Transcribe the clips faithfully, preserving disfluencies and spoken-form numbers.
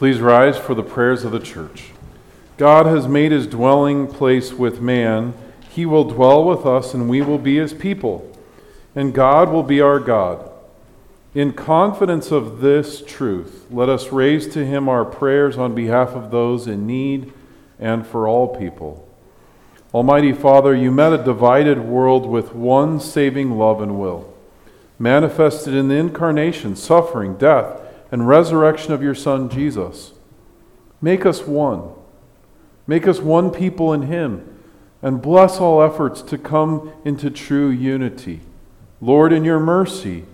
Please rise for the prayers of the church. God has made his dwelling place with man. He will dwell with us, and we will be his people, and God will be our God. In confidence of this truth, let us raise to him our prayers on behalf of those in need and for all people. Almighty Father, you met a divided world with one saving love and will, manifested in the incarnation, suffering, death, and resurrection of your Son, Jesus. Make us one. Make us one people in him, and bless all efforts to come into true unity. Lord, in your mercy,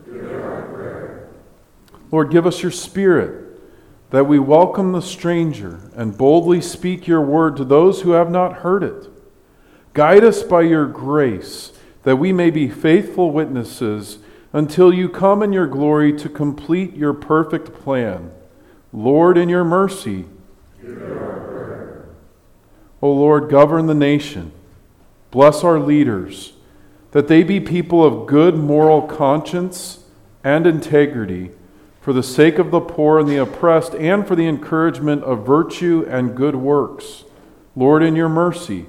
Lord, give us your Spirit, that we welcome the stranger and boldly speak your word to those who have not heard it. Guide us by your grace, that we may be faithful witnesses until you come in your glory to complete your perfect plan. Lord, in your mercy, O Lord, govern the nation. Bless our leaders, that they be people of good moral conscience and integrity, for the sake of the poor and the oppressed, and for the encouragement of virtue and good works. Lord, in your mercy.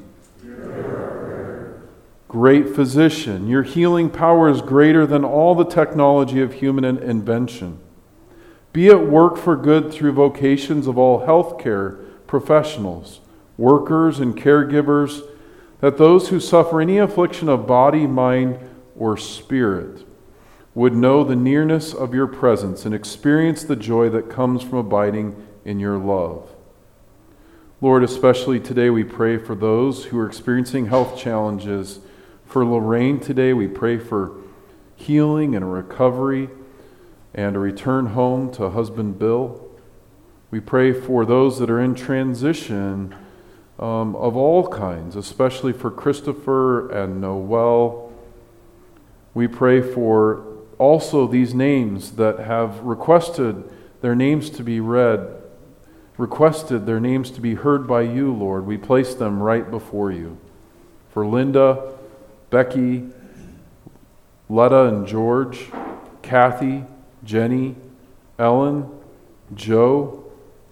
Great physician, your healing power is greater than all the technology of human invention. Be at work for good through vocations of all healthcare professionals, workers, and caregivers, that those who suffer any affliction of body, mind, or spirit would know the nearness of your presence and experience the joy that comes from abiding in your love. Lord, especially today we pray for those who are experiencing health challenges. For Lorraine today, we pray for healing and a recovery and a return home to husband Bill. We pray for those that are in transition um, of all kinds, especially for Christopher and Noel. We pray for also these names that have requested their names to be read, requested their names to be heard by you, Lord. We place them right before you. For Linda, Becky, Letta and George, Kathy, Jenny, Ellen, Joe,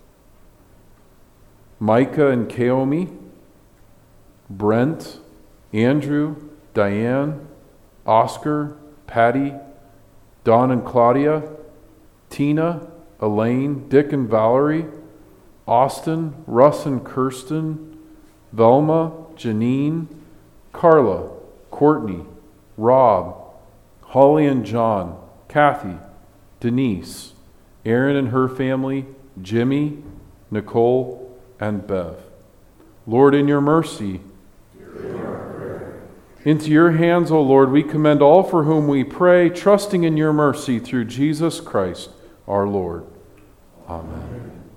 Micah and Kaomi, Brent, Andrew, Diane, Oscar, Patty, Don and Claudia, Tina, Elaine, Dick and Valerie, Austin, Russ and Kirsten, Velma, Janine, Carla, Courtney, Rob, Holly and John, Kathy, Denise, Aaron and her family, Jimmy, Nicole, and Bev. Lord, in your mercy, into your hands, O Lord, we commend all for whom we pray, trusting in your mercy through Jesus Christ, our Lord. Amen.